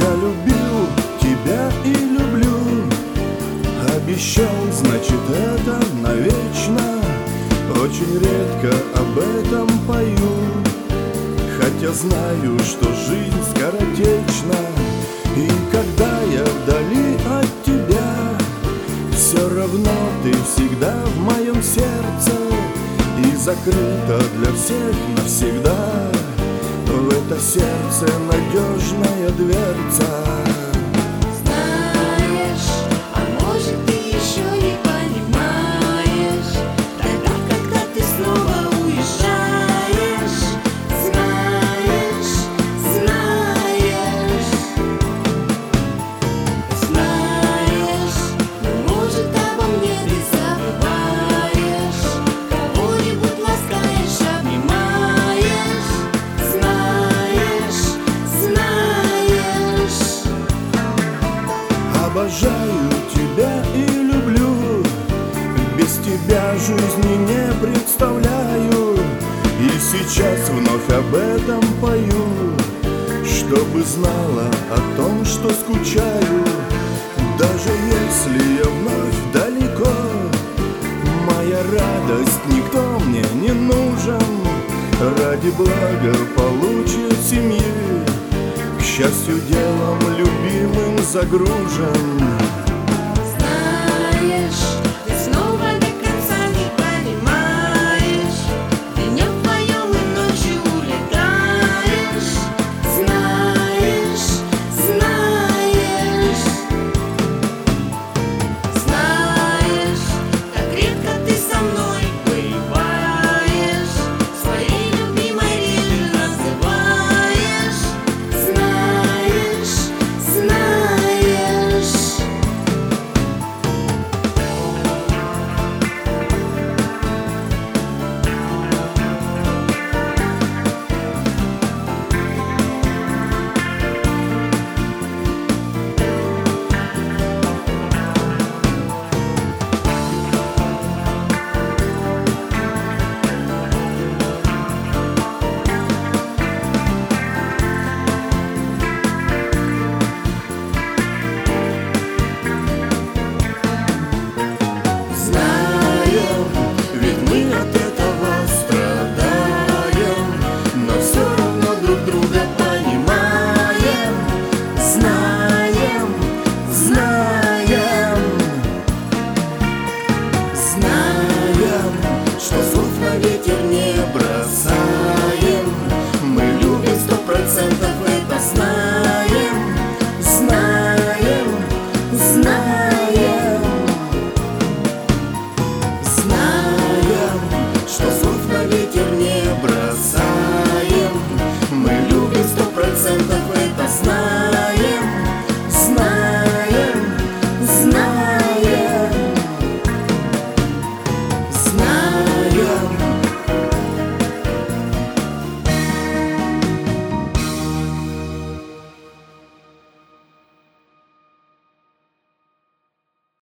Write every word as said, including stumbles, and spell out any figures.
Я любил тебя и люблю, обещал, значит, это навечно. Очень редко об этом пою, хотя знаю, что жизнь скоротечна. И когда я вдали от тебя, все равно ты всегда в моем сердце и закрыта для всех навсегда. В это сердце надежная дверца. Знаешь, а может, ты еще не понимаешь, тогда, когда ты снова уезжаешь. Знаешь, знаешь, знаешь, но, может, обо мне ты забываешь, кого-нибудь ласкаешь, обнимаешь. Знаешь, знаешь, Обожаю тебя и люблю, без тебя жизни не представляю. И сейчас вновь об этом пою, чтобы знала о том, что скучаю. Даже если я вновь далеко, моя радость никто мне не нужен. Ради благополучия семьи, к счастью, делом любимым загружен. знаешь, ты снова до конца не понимаешь, днем вдвоем и ночью улетаешь. Знаешь, знаешь, знаешь, как редко ты со мной бываешь, своей любимой реже называешь. Знаешь, знаешь. Знаем, ведь мы от этого страдаем, но все равно друг друга понимаем. Знаем, знаем, знаем, что слов на ветер не бросаем. Мы любим сто процентов, это знаем. Знаем, знаем, знаем, что слов на ветер